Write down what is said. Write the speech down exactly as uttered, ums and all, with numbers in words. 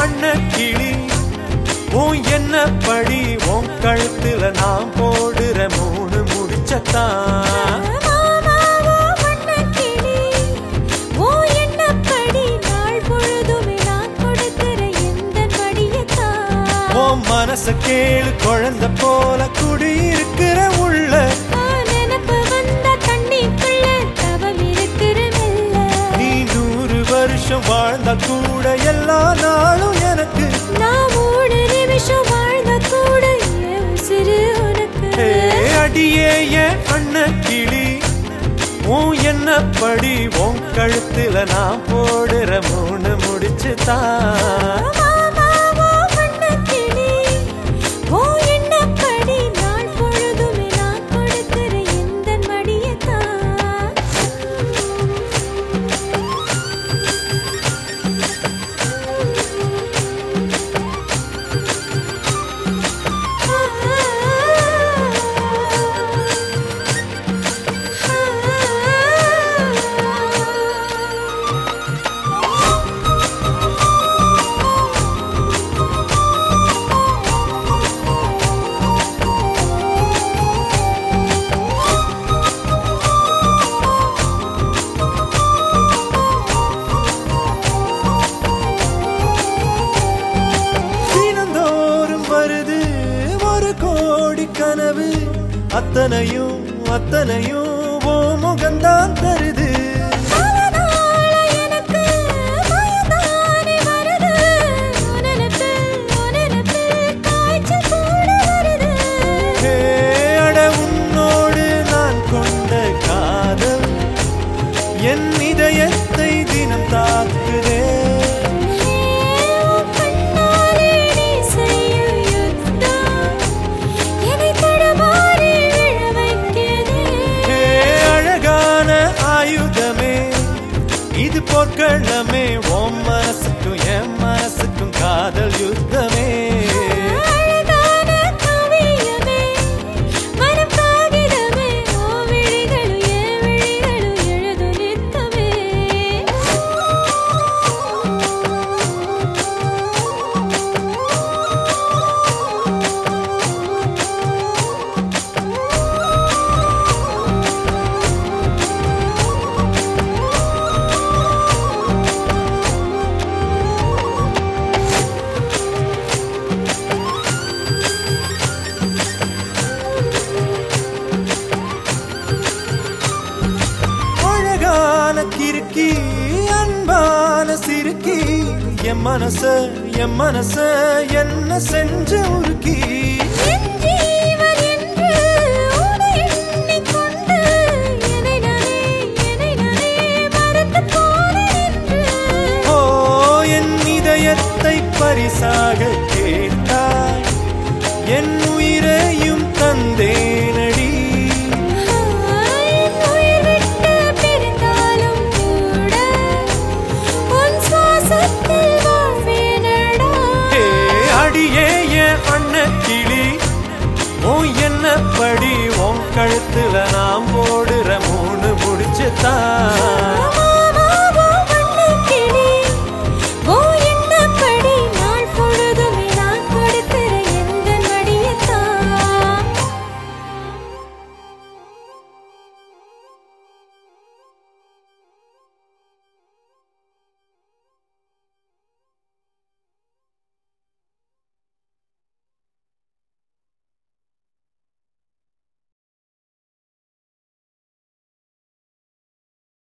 அண்ண கிளி உன் என்ன படி உன் கழுத்துல நான் போடுற மூணு முடிச்சத்தான் மனச கேளு குழந்தை போல குடியிருக்கிற உள்ள நினப்பு வந்த தண்ணிக்குள்ள தவம் இருக்கிற நீ நூறு வருஷம் வாழ்ந்த கூட எல்லா நாளும் எனக்கு நான் மூணு நிமிஷம் வாழ்ந்த கூட சிறு உனக்கு அடியே என் அண்ண கிளி உன் என்ன படி உன் கழுத்துல நான் போடுற மூணு முடிச்சுதான் கனவு அத்தனையும் அத்தனையும் ஓ முகந்தான் தருது அட உன்னோடு நான் கொண்ட காதல் என் இதயத்தை தினம் தாக்குதே இது போர்க்களமே உன் மனசுக்கும் என் மனசுக்கும் காதல் யுத்தமே கிறுக்கி அன்பான சிறுக்கி என் மனச என் மனச என்ன செஞ்ச உருக்கி ஓ என் இதயத்தை பரிசாக கேட்டாய் என் உயிரையும் தந்தேனடி கிளி உன் என்ன படி உன் கழுத்துல நான் போடுற மூணு முடிச்சுதான்